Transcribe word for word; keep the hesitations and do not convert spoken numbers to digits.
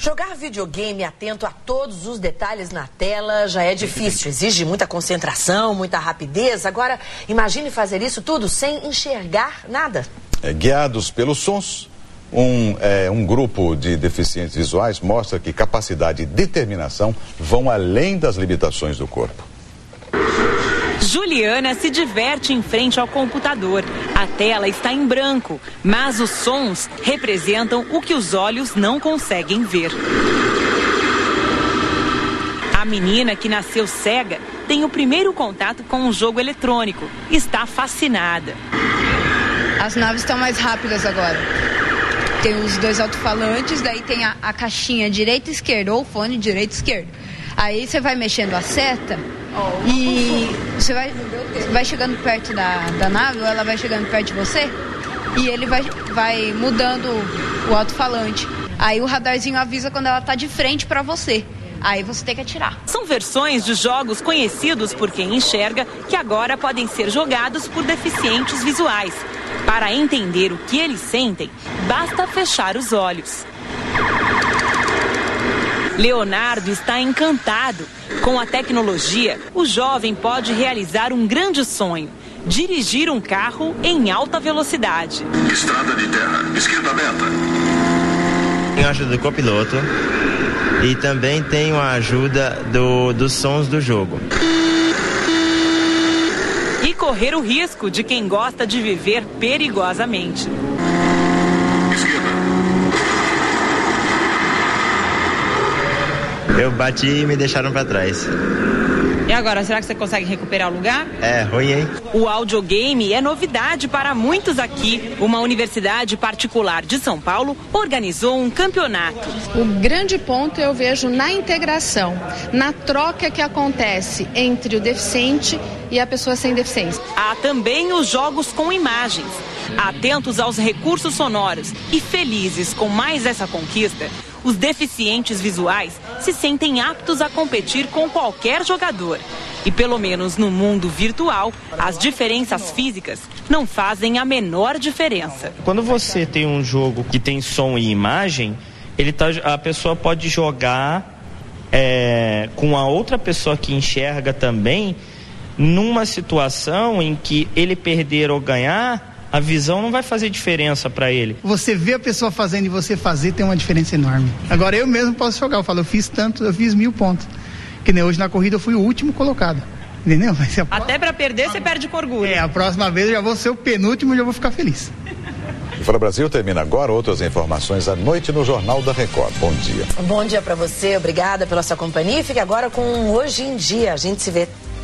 Jogar videogame atento a todos os detalhes na tela já é difícil, exige muita concentração, muita rapidez. Agora, imagine fazer isso tudo sem enxergar nada. É, guiados pelos sons, um, é, um grupo de deficientes visuais mostra que capacidade e determinação vão além das limitações do corpo. Juliana se diverte em frente ao computador. A tela está em branco, mas os sons representam o que os olhos não conseguem ver. A menina, que nasceu cega, tem o primeiro contato com um jogo eletrônico. Está fascinada. As naves estão mais rápidas agora. Tem os dois alto-falantes, daí tem a, a caixinha direita e esquerda, ou fone direito e esquerdo. Aí você vai mexendo a seta e você vai, vai chegando perto da, da nave, ou ela vai chegando perto de você, e ele vai, vai mudando o alto-falante. Aí o radarzinho avisa quando ela está de frente para você. Aí você tem que atirar. São versões de jogos conhecidos por quem enxerga que agora podem ser jogados por deficientes visuais. Para entender o que eles sentem, basta fechar os olhos. Leonardo está encantado. Com a tecnologia, o jovem pode realizar um grande sonho: dirigir um carro em alta velocidade. Estrada de terra, esquerda aberta. Tenho a ajuda do copiloto e também tenho a ajuda do, dos sons do jogo. E correr o risco de quem gosta de viver perigosamente. Eu bati e me deixaram para trás. E agora, será que você consegue recuperar o lugar? É, ruim, hein? O audiogame é novidade para muitos aqui. Uma universidade particular de São Paulo organizou um campeonato. O grande ponto eu vejo na integração, na troca que acontece entre o deficiente e a pessoa sem deficiência. Há também os jogos com imagens. Atentos aos recursos sonoros e felizes com mais essa conquista, os deficientes visuais se sentem aptos a competir com qualquer jogador. E pelo menos no mundo virtual, as diferenças físicas não fazem a menor diferença. Quando você tem um jogo que tem som e imagem, ele tá, a pessoa pode jogar é, com a outra pessoa que enxerga também, numa situação em que ele perder ou ganhar, a visão não vai fazer diferença para ele. Você vê a pessoa fazendo e você fazer tem uma diferença enorme. Agora eu mesmo posso jogar, eu falo, eu fiz tanto, eu fiz mil pontos. Que nem hoje na corrida eu fui o último colocado. Entendeu? Mas a... Até para perder você perde com orgulho. É, a próxima vez eu já vou ser o penúltimo e já vou ficar feliz. O Fala Brasil termina agora. Outras informações à noite no Jornal da Record. Bom dia. Bom dia para você, obrigada pela sua companhia. Fique agora com Hoje em Dia. A gente se vê.